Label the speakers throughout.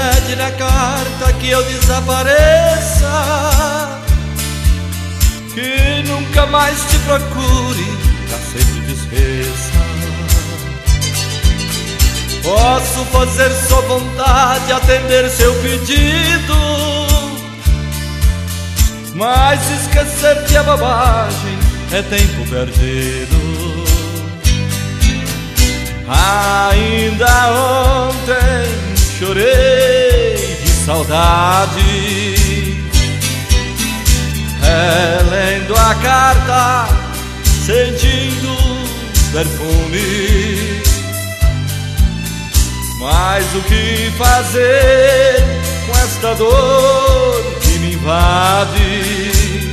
Speaker 1: pede na carta que eu desapareça, que nunca mais te procure, pra sempre te esqueça. Posso fazer sua vontade, atender seu pedido, mas esquecer-te é bobagem, é tempo perdido. Ainda ontem chorei de saudade, relendo a carta, sentindo perfume. Mas o que fazer com esta dor que me invade?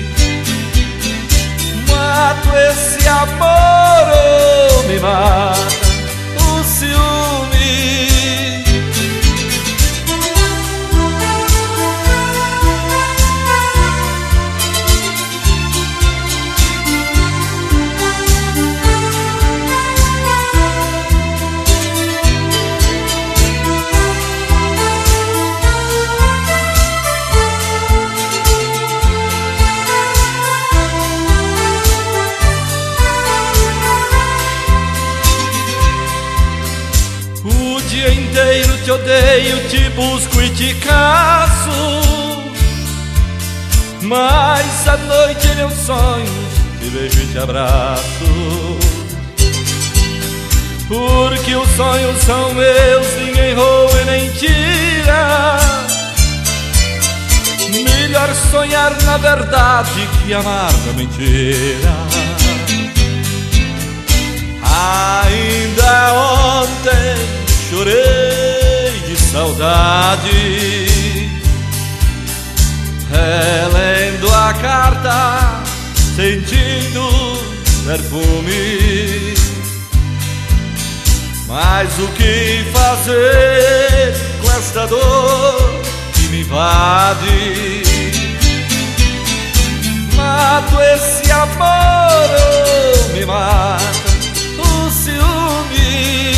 Speaker 1: Mato esse amor ou me mata o ciúme? O dia inteiro te odeio, te busco e te caço, mas à noite em meus sonhos te beijo e te abraço. Porque os sonhos são meus, ninguém rouba e nem tira. Melhor sonhar na verdade que amar na mentira. Ainda ontem chorei de saudade, relendo a carta, sentindo perfume. Mas o que fazer com esta dor que me invade? Mato esse amor ou me mata o ciúme?